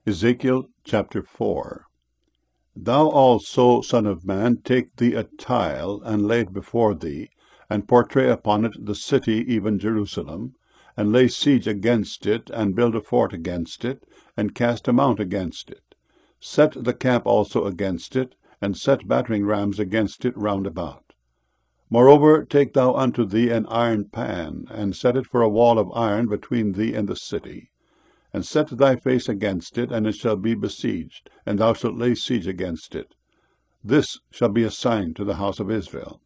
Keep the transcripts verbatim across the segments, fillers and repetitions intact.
Ezekiel chapter four. Thou also, son of man, take thee a tile, and lay it before thee, and portray upon it the city, even Jerusalem, and lay siege against it, and build a fort against it, and cast a mount against it. Set the camp also against it, and set battering rams against it round about. Moreover, take thou unto thee an iron pan, and set it for a wall of iron between thee and the city. And set thy face against it, and it shall be besieged, and thou shalt lay siege against it. This shall be a sign to the house of Israel.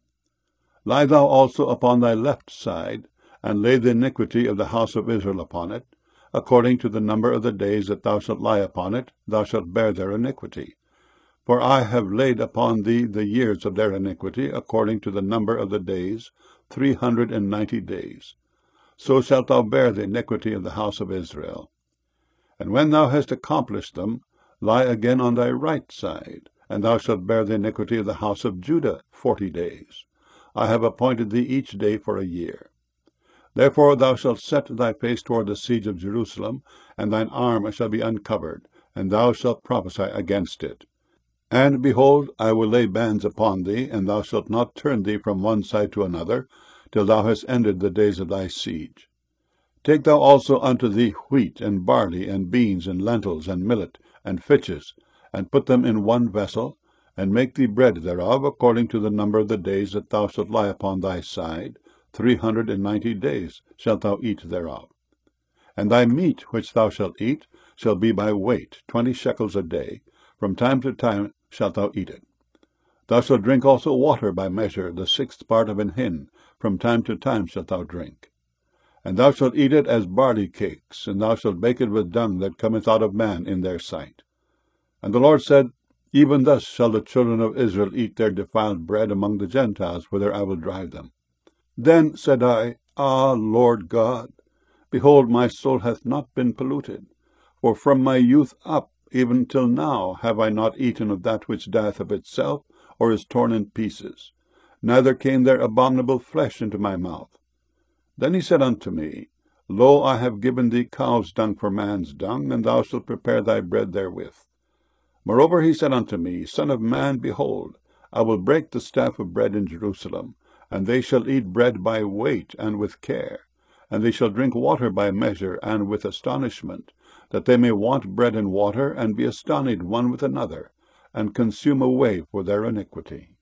Lie thou also upon thy left side, and lay the iniquity of the house of Israel upon it. According to the number of the days that thou shalt lie upon it, thou shalt bear their iniquity. For I have laid upon thee the years of their iniquity, according to the number of the days, three hundred and ninety days. So shalt thou bear the iniquity of the house of Israel. And when thou hast accomplished them, lie again on thy right side, and thou shalt bear the iniquity of the house of Judah forty days. I have appointed thee each day for a year. Therefore thou shalt set thy face toward the siege of Jerusalem, and thine arm shall be uncovered, and thou shalt prophesy against it. And, behold, I will lay bands upon thee, and thou shalt not turn thee from one side to another, till thou hast ended the days of thy siege. Take thou also unto thee wheat, and barley, and beans, and lentils, and millet, and fitches, and put them in one vessel, and make thee bread thereof, according to the number of the days that thou shalt lie upon thy side. Three hundred and ninety days shalt thou eat thereof. And thy meat which thou shalt eat shall be by weight, twenty shekels a day. From time to time shalt thou eat it. Thou shalt drink also water by measure, the sixth part of an hin. From time to time shalt thou drink. And thou shalt eat it as barley cakes, and thou shalt bake it with dung that cometh out of man in their sight. And the Lord said, Even thus shall the children of Israel eat their defiled bread among the Gentiles, whither I will drive them. Then said I, Ah, Lord God, behold, my soul hath not been polluted. For from my youth up, even till now, have I not eaten of that which dieth of itself, or is torn in pieces. Neither came there abominable flesh into my mouth. Then he said unto me, Lo, I have given thee cow's dung for man's dung, and thou shalt prepare thy bread therewith. Moreover he said unto me, Son of man, behold, I will break the staff of bread in Jerusalem, and they shall eat bread by weight and with care, and they shall drink water by measure and with astonishment, that they may want bread and water, and be astonished one with another, and consume away for their iniquity.